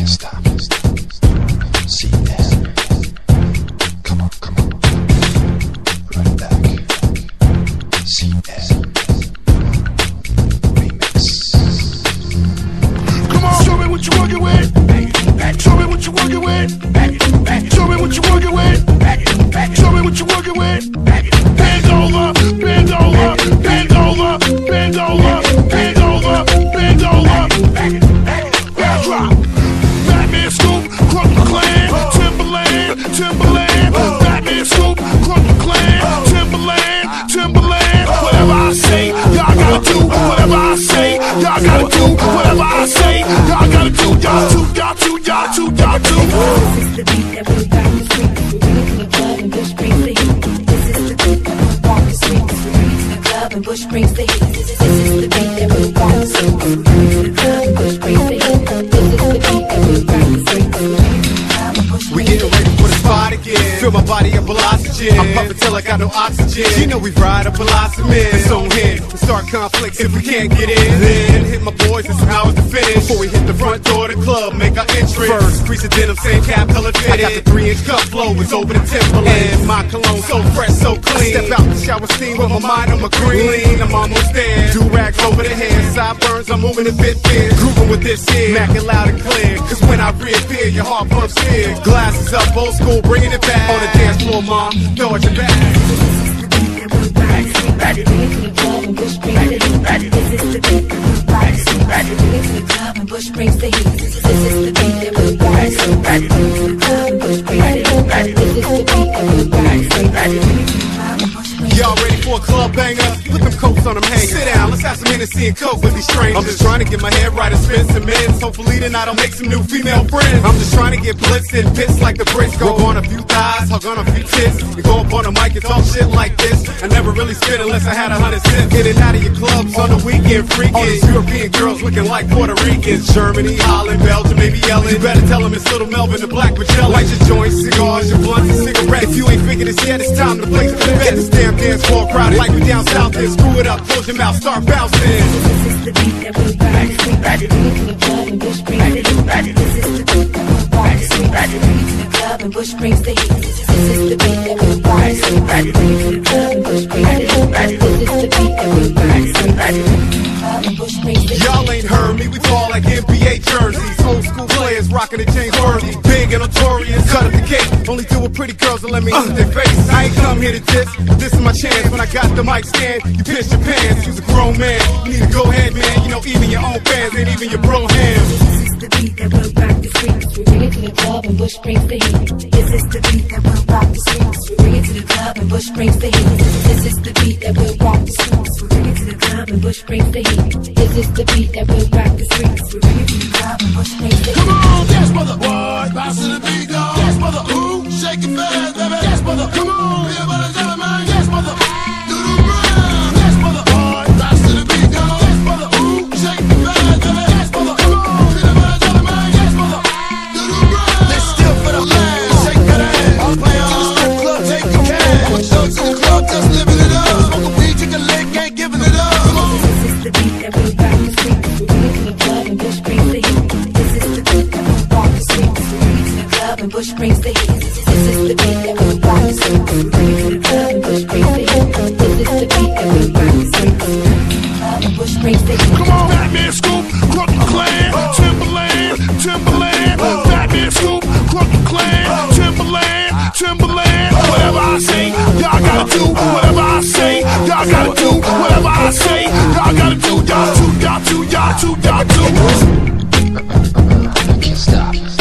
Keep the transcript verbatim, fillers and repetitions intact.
can't stop. C N. Come on, come on. Run it back. C N. Remix. Come on, show me what you working with. Show me what you working with. Show me what you working with. Show me what you working with. Bend over, bend over, bend over, bend over, bend over, bend over. Back drop. Batman Scoop, Crunk Clan, Timberland, Timberland. Batman Scoop, Crunk Clan, Timberland, Timberland. Whatever I say, y'all gotta do. Whatever I say, y'all gotta do. Whatever I say, y'all gotta do. Y'all too, y'all too, y'all too, y'all too. This is the beat that we rock the streets. We bring it to the club and Bush brings the heat. This is the beat that we rock the streets. We bring it to the club and Bush brings the heat. This is, this is the beat that we rock the streets. We bring it to the club and Bush brings the heat. This is the beat that we rock the streets. We bring it to the club and Bush We brings the heat. getting ready for the spot again. Fill my body up with oxygen. I'm pumping till I got no oxygen. You know we ride up blossom in. It's on here. We start conflicts if we can't get in. Then hit my boys and some hours to finish. Before we hit the front door of the club, make our entrance. First, crease of denim, same cap color fit. I got the three inch cup flow, it's over the Timberland. And my cologne so fresh, so clean. Step out the shower steam with my mind on my green. Lean, I'm almost there. Do rags over the head, sideburns, I'm moving a bit fierce. Grooving with this here, Mac it loud and clear. Cause when I reappear, your heart pumps here. Glasses up, old school, bringing it back. On the dance floor, mom, throw it your back. Bring it to the club and Bush brings the heat. This is the beat that we rock the streets. Bring it to the club and Bush brings the heat. This is the beat that we rock the streets. Bring it to the club and Bush brings the heat. This is the beat that we rock the streets. Bring it to the club and Bush brings the heat. Y'all ready for a club banger? Put them coats on them hangers. Sit down, let's have some Hennessy and Coke with these strangers. I'm just trying to get my head right and spin some ends. Hopefully tonight I'll make some new female friends. I'm just trying to get blitzed and pissed like the Brits. Go on a few thighs, hug on a few tits. And go up on a mic and talk shit like this. I never really spit unless I had a hundred cents. In and out of your clubs on the weekend, freaking. All these European girls looking like Puerto Ricans. Germany, Holland, Belgium, maybe yelling. You better tell them it's Little Melvin, the Black Magellan. Light your joints, cigars, your blunts, and cigarettes. If you ain't figured this yet, it's time to play some bet. This damn dance floor crowded like we down south there. Screw it up, close your mouth, start bouncing. This is the beat that we rock the streets. Bring it to the club and Bush brings the heat. This is the beat that we rock the streets. Bring it to the club and Bush brings the heat. This is the beat that we rock the streets. Bring it to the club and Bush brings the heat. This is the beat that we rock the streets. Bring it to the club and Bush brings the heat. Y'all ain't heard me, we fall like N B A jerseys. Old school players rocking the James Worthy. Big and notorious, cut up the cake. Only do with pretty girls and let me uh, their face. I ain't come here to diss, but this is my chance. When I got the mic stand, you piss your pants. You's a grown man, you need to go ahead, man. You know even your own fans ain't even your bro hands. This is the beat that will rock the streets. We bring it to the club and Bush brings the heat. This is the beat that will rock the streets. We bring it to the club and Bush brings the heat. This is the beat that will rock the streets. We bring it to the club and Bush brings the heat. This is the beat that will rock the streets. We bring it to the club and Bush brings the heat. Come on, dance brother. Boy, bounce to the beat, go. Dance brother. Ooh, shake it fast, baby. Dance brother. Come on, be about a gentleman. Dance brother. Do the round. Dance brother. Boy, bounce to the beat, go. Dance brother. Ooh, shake it fast, baby. Dance brother. Come on, be about a gentleman. Dance brother. Do the round. Let's steal for the land. Shake that ass. All play on the strip club, take your cash. I'ma show to the club, just living it up. Smoke a weed, drink a lick, ain't giving it up. Come on. This is the beat that will rock the streets. We bring it to the club and Bush brings the heat. This is the beat that will rock the streets. We bring it to the club and Bush brings the heat. This is the beat that will rock the streets. We bring it to the club and Bush brings the heat. This is the beat that will rock the streets. We bring it to the club and Bush brings the heat. Come on, Batman Scoop, Crunk Clan, Timberland, Timberland. Batman Scoop, Crunk Clan, Timberland, Timberland. Whatever I say, y'all gotta do. Whatever I say, y'all gotta do. Whatever I say, y'all gotta do. Y'all too, y'all too, y'all too, y'all too. I can't stop.